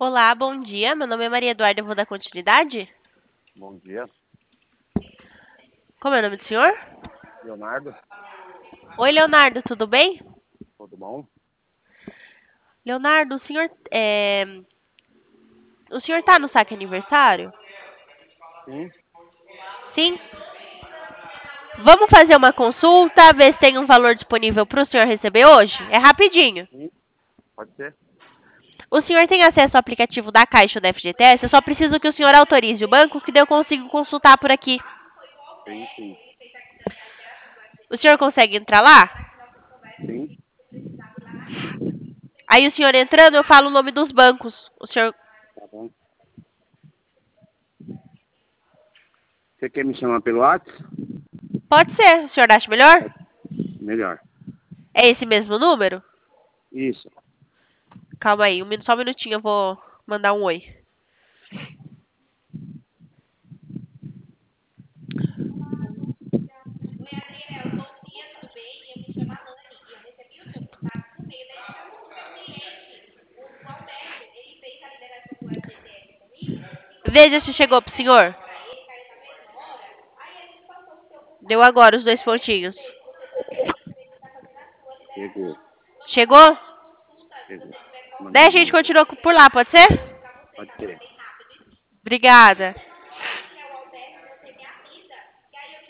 Olá, bom dia. Meu nome é Maria Eduarda, eu vou dar continuidade. Bom dia, Como é o nome do senhor? Leonardo. Oi, Leonardo, tudo bem? Tudo bom? Leonardo, o senhor tá no saque aniversário? Sim, Sim? Vamos fazer uma consulta, ver se tem um valor disponível para o senhor receber hoje? É rapidinho. sim, pode ser. O senhor tem acesso ao aplicativo da Caixa ou da FGTS? Eu só preciso que o senhor autorize o banco, que daí eu consigo consultar por aqui. Sim, sim, O senhor consegue entrar lá? sim, Aí o senhor entrando, eu falo o nome dos bancos. O senhor tá bom. Você quer me chamar pelo WhatsApp? pode ser. O senhor acha melhor? Melhor. É esse mesmo número? Isso. Calma aí, só um minutinho, eu vou mandar um oi. Veja se chegou pro senhor. Deu agora os 2 pontinhos. Chegou, Chegou? chegou. Daí Mandei a de gente novo. continua por lá, pode ser? Pode ser. Obrigada.